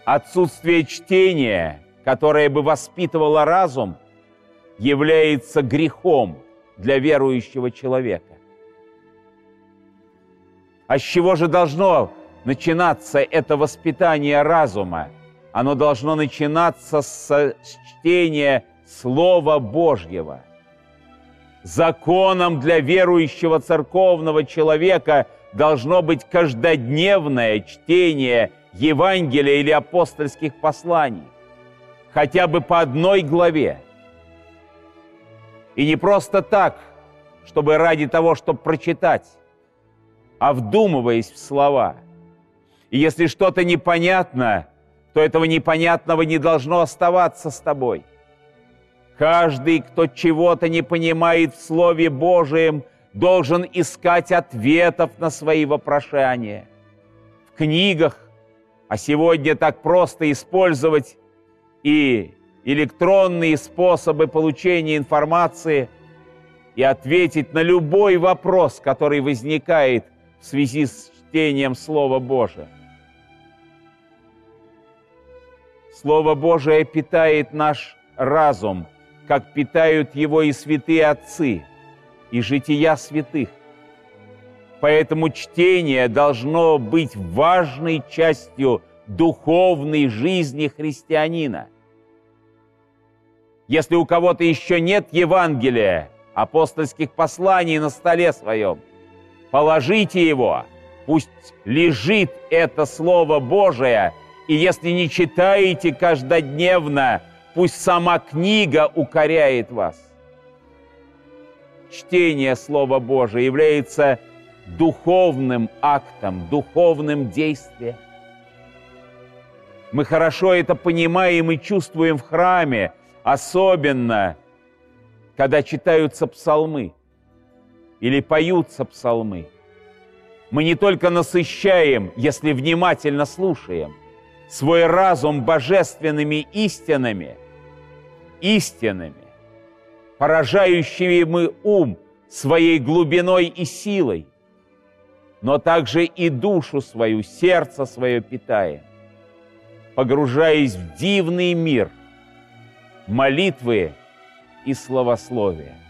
Отсутствие чтения, которое бы воспитывало разум, является грехом для верующего человека. А с чего же должно начинаться это воспитание разума? Оно должно начинаться с чтения Слова Божьего. Законом для верующего церковного человека должно быть каждодневное чтение Евангелия или апостольских посланий, хотя бы по одной главе. И не просто так, чтобы ради того, чтобы прочитать, а вдумываясь в слова. И если что-то непонятно, то этого непонятного не должно оставаться с тобой. Каждый, кто чего-то не понимает в Слове Божием, должен искать ответов на свои вопрошания. В книгах, а сегодня так просто использовать и электронные способы получения информации и ответить на любой вопрос, который возникает в связи с чтением Слова Божия. Слово Божие питает наш разум, как питают его и святые отцы, и жития святых. Поэтому чтение должно быть важной частью духовной жизни христианина. Если у кого-то еще нет Евангелия, апостольских посланий на столе своем, положите его, пусть лежит это Слово Божие, и если не читаете каждодневно, пусть сама книга укоряет вас. Чтение Слова Божия является духовным актом, духовным действием. Мы хорошо это понимаем и чувствуем в храме, особенно, когда читаются псалмы или поются псалмы. Мы не только насыщаем, если внимательно слушаем, свой разум божественными истинами, поражающими ум своей глубиной и силой, но также и душу свою, сердце свое питаем, погружаясь в дивный мир молитвы и славословия.